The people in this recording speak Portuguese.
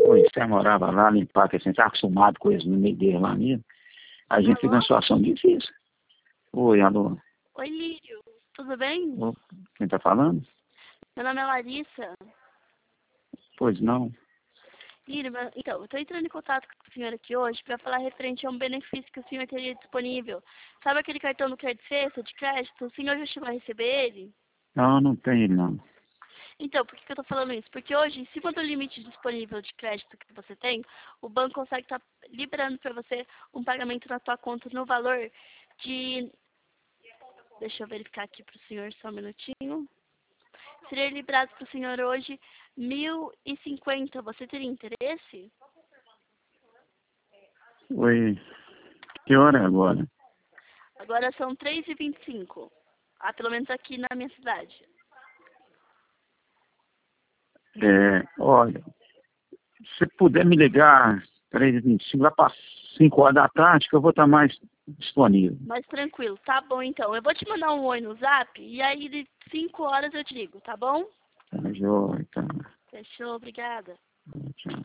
Pois, você morava lá, limpar, que você está acostumado com eles no meio dele lá mesmo. A gente fica numa situação difícil. Oi, alô. Oi, Lírio. Tudo bem? Ô, quem tá falando? Meu nome é Larissa. Pois não. Lírio, então, eu estou entrando em contato com o senhor aqui hoje para falar referente a um benefício que o senhor teria disponível. Sabe aquele cartão do Crédito Sexta de crédito? O senhor já chegou a receber ele? Não, não tem ele não. Então, por que eu estou falando isso? Porque hoje, em cima do limite disponível de crédito que você tem, o banco consegue estar liberando para você um pagamento na sua conta no valor de... Deixa eu verificar aqui para o senhor só um minutinho. Seria liberado para o senhor hoje 1.050. Você teria interesse? Oi, que hora é agora? Agora são 3h25. Ah, pelo menos aqui na minha cidade. Olha, se puder me ligar 3h25, lá para 5 horas da tarde, que eu vou estar mais disponível. Mas tranquilo, tá bom então. Eu vou te mandar um oi no zap e aí de 5 horas eu te ligo, tá bom? Tá, joia, tá. Fechou, obrigada. Tchau.